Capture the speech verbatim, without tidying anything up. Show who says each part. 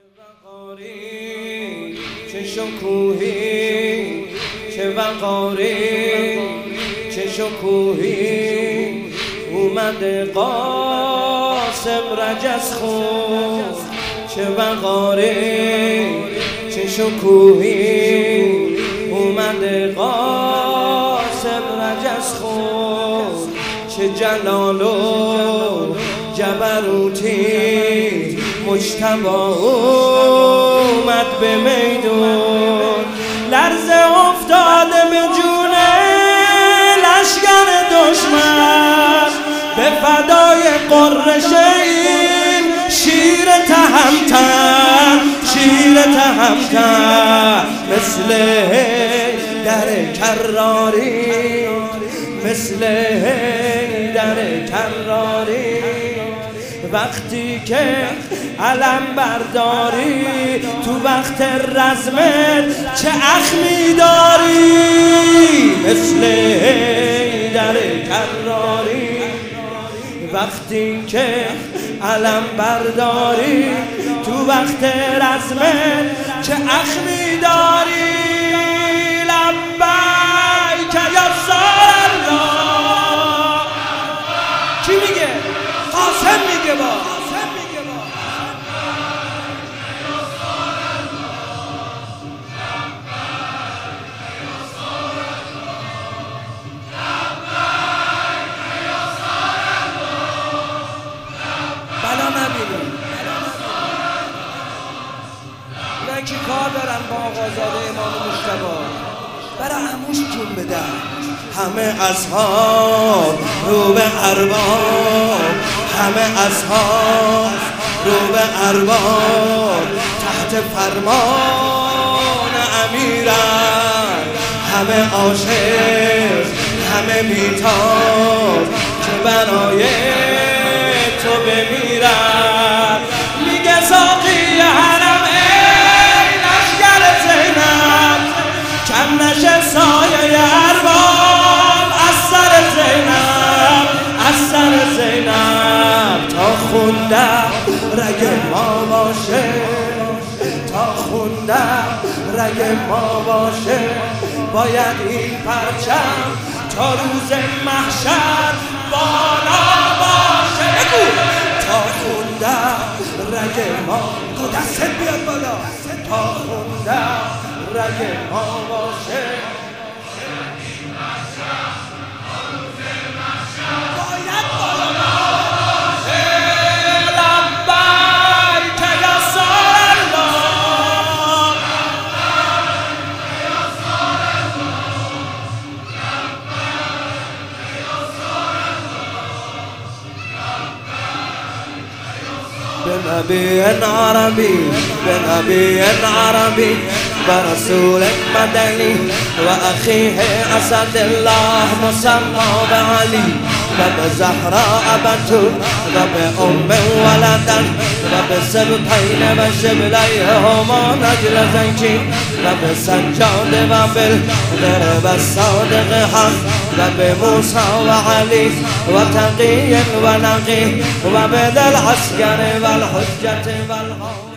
Speaker 1: وقاری چه شکوهی، چه وقاری چه شکوهی، اومده قاسم رجز خون. چه وقاری چه شکوهی، اومده قاسم رجز خون. چه جلال و جبروتی، مجتبی اومد به میدون. لرزه افتاده به جون لشکر دشمن، به فدای قرش این شیر تهمتن، شیر تهمتن. مثل در کراری، مثل در کراری، وقتی که علم برداری تو وقت رزمت چه اخمی داری. مثل در کراری، وقتی که علم برداری تو وقت رزمت چه اخمی داری. لبیک یا رسول الله. کی میگه؟ قاسم میگه. با بلا نبینیم اونایی که کار دارن با آقازاده امام مجتبی، برای عموش جون بدن. همه اصحاب رو به ارباب، همه اصحاب رو به ارباب، تحت فرمان امیرن. همه عاشق، همه بیتاب که برای تو بمیرن. میگه ساقی حرم ای لشکر زینب، کم نشه سایه ارباب از سر زینب، از سر زینب. تا خونده رگ ما باشه، تا خونده رگ ما باشه، باید این پرچم تا روز محشر بالا باشه. بگو تا خونده رگ ما، تو دستت بیاد بالا. تا خونده رگ ما باشه، باید بالا باشه. لبیک یا رسول الله. بنبي عربي، بنبي عربي، برسول مدني، وأخيه أسد الله مسمى بعلي، وبزهراء بتول، وبأم ولدا، وبسبطين وشبليهما نجل زيتي، وبسجاد وبالدرب الصادق حق، وبموسى وعلي وتقي ونقي، وبذا العسكر والحجة والهوى.